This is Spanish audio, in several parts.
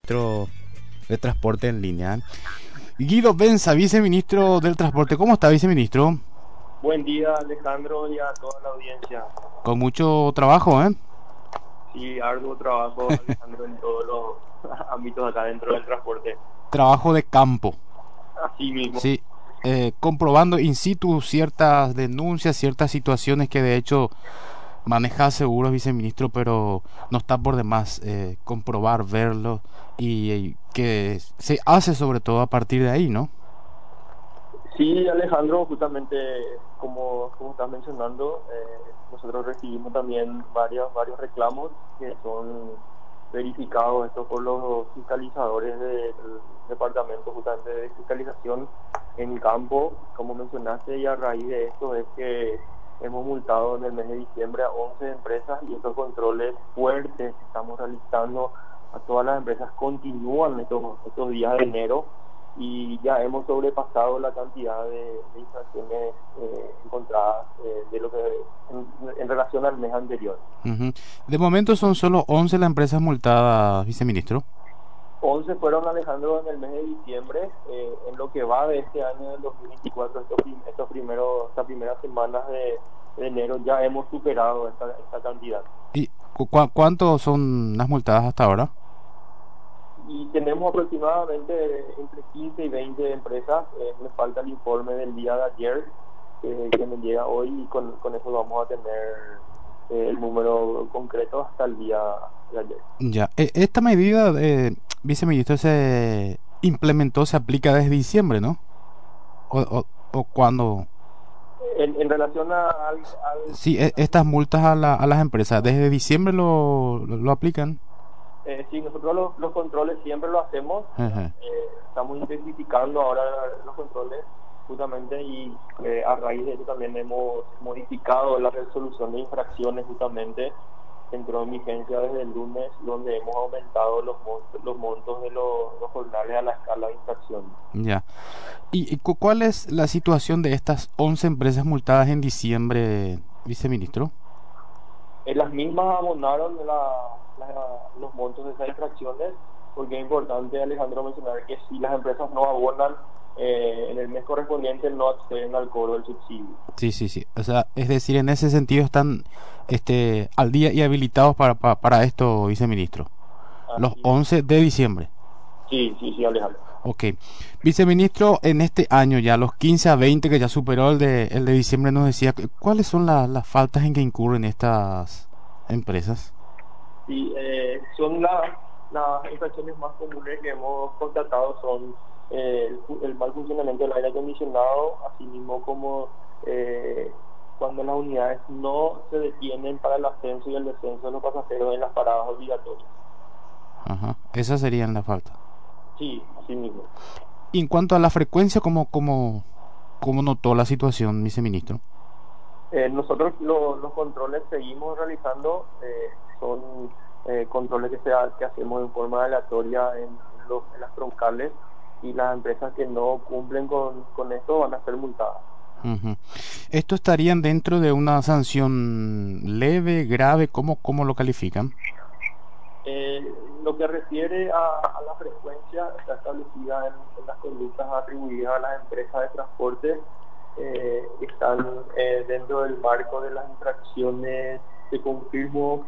viceministro de Transporte en línea. Guido Benza, viceministro del Transporte. ¿Cómo está, viceministro? Buen día, Alejandro, y a toda la audiencia. Con mucho trabajo, ¿eh? Sí, arduo trabajo, Alejandro, en todos los ámbitos acá dentro del transporte. Trabajo de campo. Así mismo. Sí, comprobando in situ ciertas denuncias, ciertas situaciones que de hecho maneja seguros, viceministro, pero no está por demás comprobar, verlo y que se hace sobre todo a partir de ahí, ¿no? Sí, Alejandro, justamente como estás mencionando, nosotros recibimos también varios reclamos que son verificados esto por los fiscalizadores del departamento justamente de fiscalización en campo, como mencionaste, y a raíz de esto es que hemos multado en el mes de diciembre a 11 empresas y estos controles fuertes que estamos realizando a todas las empresas continúan estos días de enero y ya hemos sobrepasado la cantidad de infracciones encontradas de lo que en relación al mes anterior. Ujú. De momento son solo 11 las empresas multadas, viceministro. 11 fueron, Alejandro, en el mes de diciembre. En lo que va de este año del 2024, estas primeras semanas de enero, ya hemos superado esta cantidad. ¿Y cuántos son las multadas hasta ahora? Y tenemos aproximadamente entre 15 y 20 empresas. Me falta el informe del día de ayer, que me llega hoy, y con eso vamos a tener el número concreto hasta el día de ayer. Ya, esta medida, viceministro, se implementó, se aplica desde diciembre, ¿no? O cuando... En relación Sí, estas multas a las empresas, ¿desde diciembre lo aplican? sí, nosotros los controles siempre lo hacemos. Ajá. Estamos intensificando ahora los controles justamente y a raíz de eso también hemos modificado la resolución de infracciones justamente. Entró en vigencia desde el lunes, donde hemos aumentado los montos de los jornales a la escala de infracción. Ya. ¿Y cuál es la situación de estas 11 empresas multadas en diciembre, viceministro? Las mismas abonaron los montos de esas infracciones, porque es importante, Alejandro, mencionar que si las empresas no abonan en el mes correspondiente, no acceden al cobro del subsidio. Sí, sí, sí. O sea, es decir, en ese sentido están al día y habilitados para esto, viceministro. Los Así es. 11 de diciembre. Sí, sí, sí, Alejandro. Ok. Viceministro, en este año ya, los 15 a 20 que ya superó el de diciembre, nos decía, ¿cuáles son las faltas en que incurren estas empresas? Sí, son las infracciones más comunes que hemos constatado son el mal funcionamiento del aire acondicionado, así mismo como cuando las unidades no se detienen para el ascenso y el descenso de los pasajeros en las paradas obligatorias. Ajá. Esas serían las faltas. Sí, así mismo. Y en cuanto a la frecuencia, ¿cómo notó la situación, viceministro? Nosotros los controles seguimos realizando, son controles que hacemos en forma aleatoria en las troncales, y las empresas que no cumplen con esto van a ser multadas. Ujú. ¿Esto estarían dentro de una sanción leve, grave? ¿Cómo lo califican? Lo que refiere a la frecuencia está establecida en las conductas atribuidas a las empresas de transporte. Están dentro del marco de las infracciones que confirmo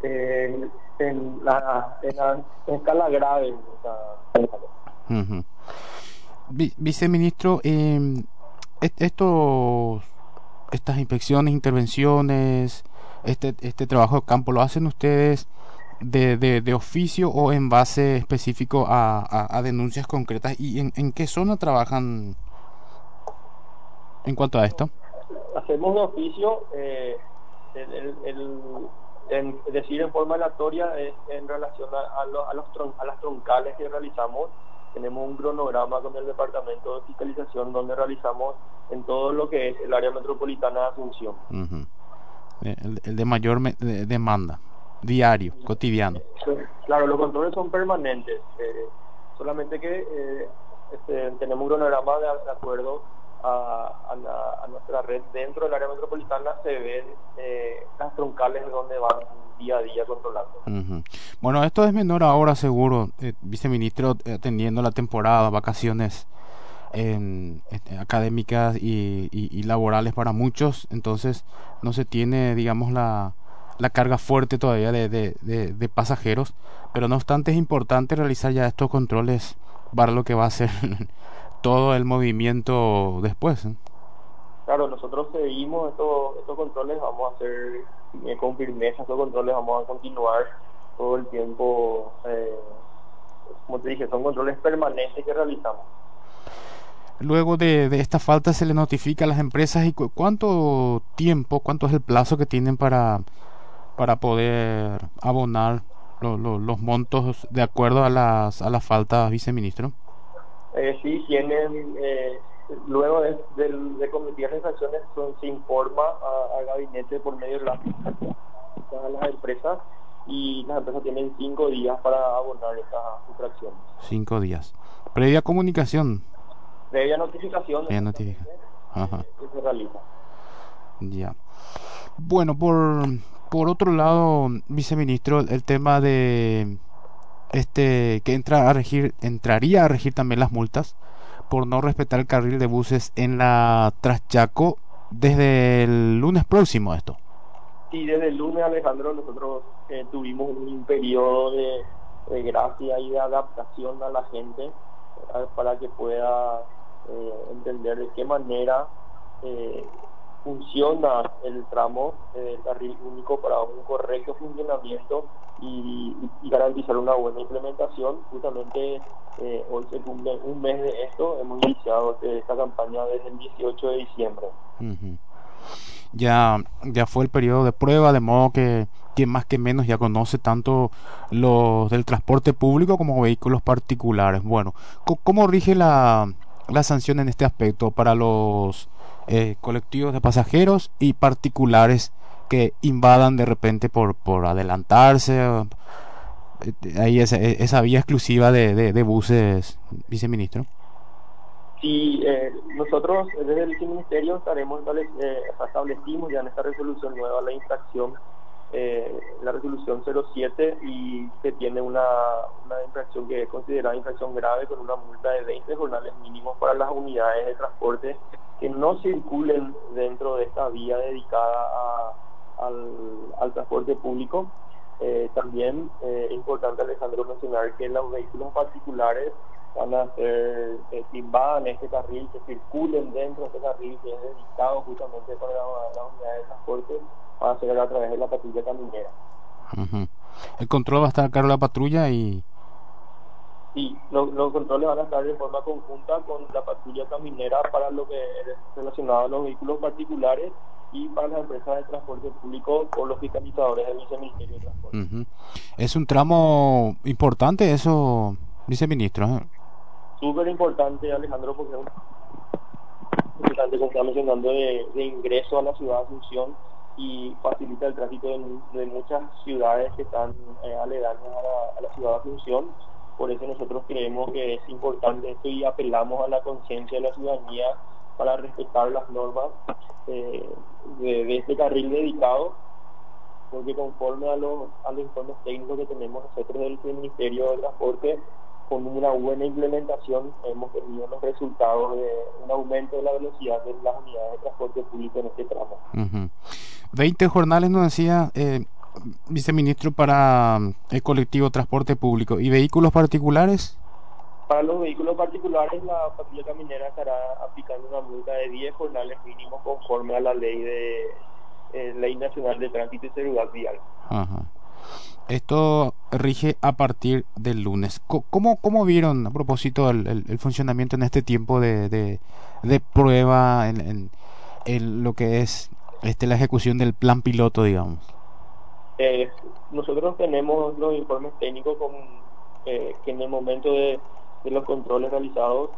en escala grave. O sea, Ujú. Viceministro, estas inspecciones, intervenciones, este trabajo de campo, ¿lo hacen ustedes de oficio o en base específico a denuncias concretas? ¿Y en qué zona trabajan en cuanto a esto? hacemos de oficio, es decir, en forma aleatoria, es en relación a las troncales que realizamos. Tenemos un cronograma con el departamento de fiscalización donde realizamos en todo lo que es el área metropolitana de Asunción. Ujú. El de mayor demanda, diario, cotidiano. Claro, los controles son permanentes, solamente que tenemos un cronograma de acuerdo a nuestra red dentro del área metropolitana, se ven las troncales donde van día a día controlando. Ujú. Bueno, esto es menor ahora seguro, viceministro, atendiendo la temporada, vacaciones académicas y laborales para muchos, entonces no se tiene, digamos, la carga fuerte todavía de pasajeros, pero no obstante es importante realizar ya estos controles para lo que va a ser todo el movimiento después, ¿eh? Claro, nosotros seguimos estos controles, vamos a hacer con firmeza estos controles, vamos a continuar todo el tiempo. Como te dije, son controles permanentes que realizamos. Luego de esta falta se le notifica a las empresas y cuánto tiempo, cuánto es el plazo que tienen para poder abonar los montos de acuerdo a las faltas, viceministro. Sí, tienen, luego de cometer las infracciones, se informa al gabinete por medio de a las empresas, y las empresas tienen 5 días para abonar estas infracciones. 5 días. Previa comunicación. Previa notificación, Previa notificación. exactamente, Ajá. que se realiza. Ya. Bueno, por otro lado, viceministro, el tema de que entraría a regir también las multas por no respetar el carril de buses en la Traschaco desde el lunes próximo esto. Sí, desde el lunes, Alejandro, nosotros tuvimos un periodo de gracia y de adaptación a la gente, para que pueda entender de qué manera funciona el tramo del carril único para un correcto funcionamiento y garantizar una buena implementación. Justamente hoy se cumple un mes de esto, hemos iniciado esta campaña desde el 18 de diciembre. Uh-huh. Ya fue el periodo de prueba, de modo que más que menos ya conoce tanto los del transporte público como vehículos particulares. Bueno, ¿cómo rige la sanción en este aspecto para los colectivos de pasajeros y particulares que invadan de repente por adelantarse? Ahí esa vía exclusiva de buses, viceministro. Sí, nosotros desde el ministerio establecimos ya en esta resolución nueva la infracción, la resolución 07, y que tiene una infracción que es considerada infracción grave, con una multa de 20 jornales mínimos para las unidades de transporte que no circulen dentro de esta vía dedicada al transporte público. También es importante, Alejandro, mencionar que los vehículos particulares van a ser, que invadan este carril, que circulen dentro de este carril que es dedicado justamente para la unidad de transporte, va a ser a través de la patrulla caminera. Uh-huh. El control va a estar a cargo de la patrulla y... Sí, los controles van a estar de forma conjunta con la patrulla caminera para lo que es relacionado a los vehículos particulares, y para las empresas de transporte público por los fiscalizadores del Viceministerio de Transporte. Uh-huh. Es un tramo importante eso, viceministro, ¿eh? Súper importante, Alejandro, porque es importante, como estaba mencionando, de ingreso a la ciudad de Asunción, y facilita el tránsito de muchas ciudades que están aledañas a la ciudad de Asunción. Por eso nosotros creemos que es importante esto y apelamos a la conciencia de la ciudadanía para respetar las normas de este carril dedicado, porque conforme a los informes técnicos que tenemos nosotros del Ministerio de Transporte, con una buena implementación hemos tenido los resultados de un aumento de la velocidad de las unidades de transporte público en este tramo. Uh-huh. 20 jornales nos decía, viceministro, para el colectivo transporte público. ¿Y vehículos particulares? Para los vehículos particulares, la patrulla caminera estará aplicando una multa de 10 jornales mínimos conforme a la Ley Nacional de Tránsito y Seguridad Vial. Ajá. Esto rige a partir del lunes. ¿Cómo vieron, a propósito, el funcionamiento en este tiempo de prueba en lo que es la ejecución del plan piloto, digamos? Nosotros tenemos los informes técnicos que en el momento de los controles realizados,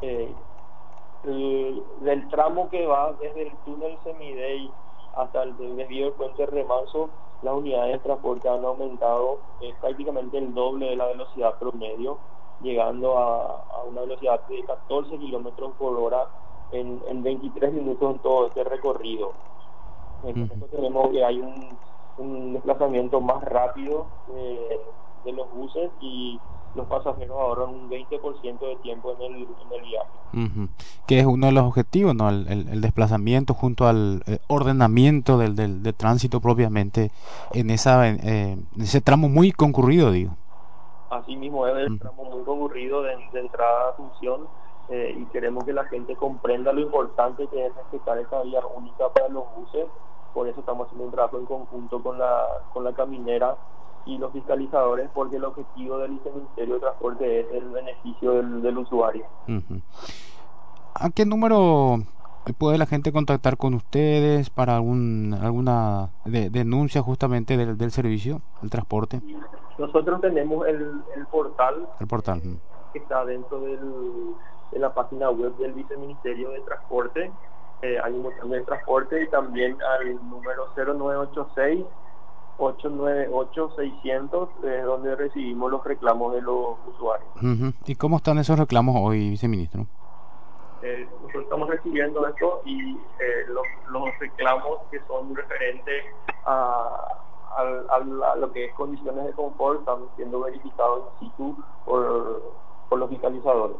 del tramo que va desde el túnel Semidey hasta el desvío del puente Remanso, las unidades de transporte han aumentado prácticamente el doble de la velocidad promedio, llegando a una velocidad de 14 kilómetros por hora en 23 minutos en todo este recorrido. Entonces tenemos que hay un desplazamiento más rápido de los buses y los pasajeros ahorran un 20% de tiempo en el viaje. Que es uno de los objetivos, ¿no? El desplazamiento junto al ordenamiento del tránsito propiamente en ese tramo muy concurrido, digo. Así mismo es el tramo muy concurrido de entrada a Asunción y queremos que la gente comprenda lo importante que es respetar esa vía única para los buses. Por eso estamos haciendo un trabajo en conjunto con la caminera y los fiscalizadores, porque el objetivo del Viceministerio de Transporte es el beneficio del usuario. ¿A qué número puede la gente contactar con ustedes para alguna denuncia justamente del servicio, del transporte? Nosotros tenemos el portal. El portal. Que está dentro de la página web del Viceministerio de Transporte. Hay un botón de transporte y también al número 0986 898 600 donde recibimos los reclamos de los usuarios. ¿Y cómo están esos reclamos hoy, viceministro? Nosotros estamos recibiendo esto y los reclamos que son referentes a lo que es condiciones de confort están siendo verificados in situ por los fiscalizadores.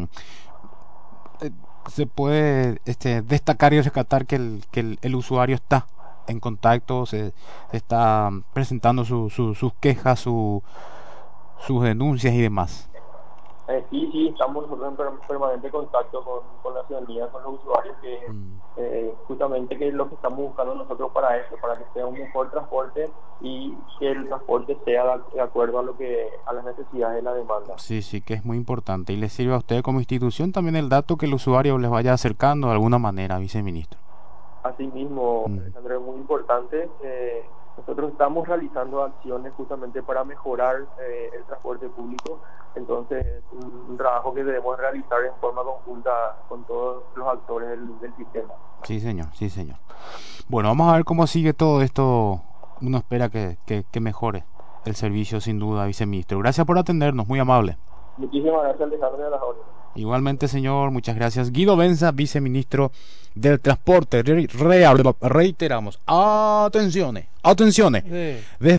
Se puede destacar y rescatar que el usuario está en contacto, se está presentando sus quejas, sus denuncias y demás. Sí, estamos nosotros en permanente contacto con la ciudadanía, con los usuarios, que justamente que es lo que estamos buscando nosotros para esto, para que sea un mejor transporte y que el transporte sea de acuerdo a las necesidades de la demanda. Sí, que es muy importante y le sirve a usted como institución también el dato que el usuario les vaya acercando de alguna manera, viceministro. Así mismo, Alejandro, es muy importante. Nosotros estamos realizando acciones justamente para mejorar el transporte público, entonces es un trabajo que debemos realizar en forma conjunta con todos los actores del sistema. Sí, señor. Bueno, vamos a ver cómo sigue todo esto. Uno espera que mejore el servicio, sin duda, viceministro. Gracias por atendernos, muy amable. Muchísimas gracias, Alejandro, de las órdenes. Igualmente, señor, muchas gracias. Guido Benza, viceministro del Transporte. Reiteramos, atenciones.